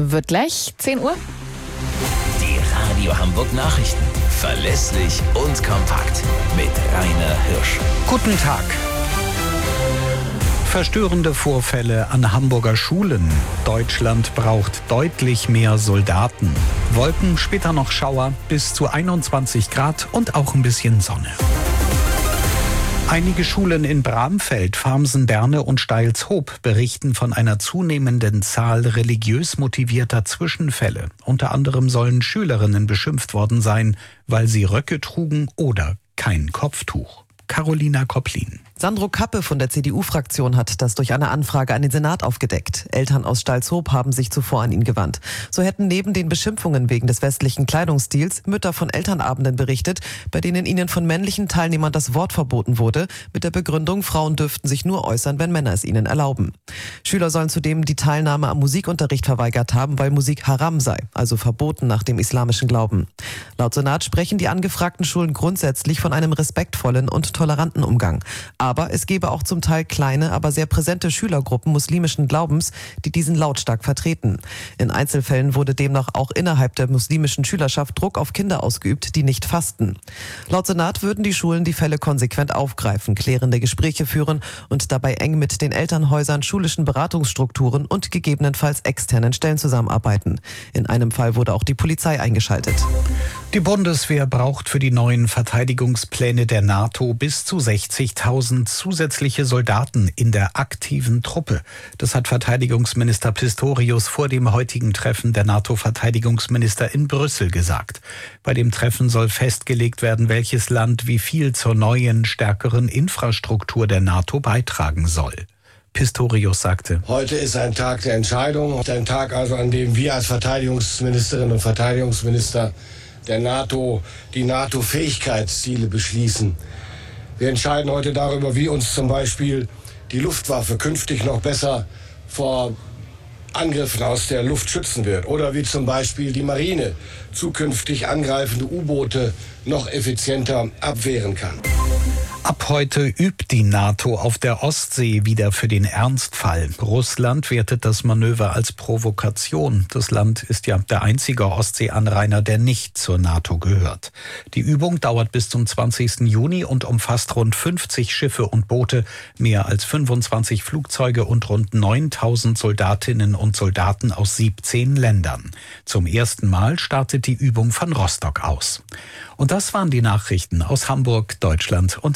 wird gleich 10 Uhr. Die Radio Hamburg Nachrichten. Verlässlich und kompakt. Mit Rainer Hirsch. Guten Tag. Verstörende Vorfälle an Hamburger Schulen. Deutschland braucht deutlich mehr Soldaten. Wolken, später noch Schauer, bis zu 21 Grad und auch ein bisschen Sonne. Einige Schulen in Bramfeld, Farmsen-Berne und Steilshoop berichten von einer zunehmenden Zahl religiös motivierter Zwischenfälle. Unter anderem sollen Schülerinnen beschimpft worden sein, weil sie Röcke trugen oder kein Kopftuch. Carolina Kopplin. Sandro Kappe von der CDU-Fraktion hat das durch eine Anfrage an den Senat aufgedeckt. Eltern aus Steilshoop haben sich zuvor an ihn gewandt. So hätten neben den Beschimpfungen wegen des westlichen Kleidungsstils Mütter von Elternabenden berichtet, bei denen ihnen von männlichen Teilnehmern das Wort verboten wurde, mit der Begründung, Frauen dürften sich nur äußern, wenn Männer es ihnen erlauben. Schüler sollen zudem die Teilnahme am Musikunterricht verweigert haben, weil Musik haram sei, also verboten nach dem islamischen Glauben. Laut Senat sprechen die angefragten Schulen grundsätzlich von einem respektvollen und toleranten Umgang. Aber es gebe auch zum Teil kleine, aber sehr präsente Schülergruppen muslimischen Glaubens, die diesen lautstark vertreten. In Einzelfällen wurde demnach auch innerhalb der muslimischen Schülerschaft Druck auf Kinder ausgeübt, die nicht fasten. Laut Senat würden die Schulen die Fälle konsequent aufgreifen, klärende Gespräche führen und dabei eng mit den Elternhäusern, schulischen Beratungsstrukturen und gegebenenfalls externen Stellen zusammenarbeiten. In einem Fall wurde auch die Polizei eingeschaltet. Die Bundeswehr braucht für die neuen Verteidigungspläne der NATO bis zu 60.000 zusätzliche Soldaten in der aktiven Truppe. Das hat Verteidigungsminister Pistorius vor dem heutigen Treffen der NATO-Verteidigungsminister in Brüssel gesagt. Bei dem Treffen soll festgelegt werden, welches Land wie viel zur neuen, stärkeren Infrastruktur der NATO beitragen soll. Pistorius sagte: Heute ist ein Tag der Entscheidung, ein Tag also, an dem wir als Verteidigungsministerinnen und Verteidigungsminister der NATO die NATO-Fähigkeitsziele beschließen. Wir entscheiden heute darüber, wie uns zum Beispiel die Luftwaffe künftig noch besser vor Angriffen aus der Luft schützen wird oder wie zum Beispiel die Marine zukünftig angreifende U-Boote noch effizienter abwehren kann. Ab heute übt die NATO auf der Ostsee wieder für den Ernstfall. Russland wertet das Manöver als Provokation. Das Land ist ja der einzige Ostseeanrainer, der nicht zur NATO gehört. Die Übung dauert bis zum 20. Juni und umfasst rund 50 Schiffe und Boote, mehr als 25 Flugzeuge und rund 9.000 Soldatinnen und Soldaten aus 17 Ländern. Zum ersten Mal startet die Übung von Rostock aus. Und das waren die Nachrichten aus Hamburg, Deutschland und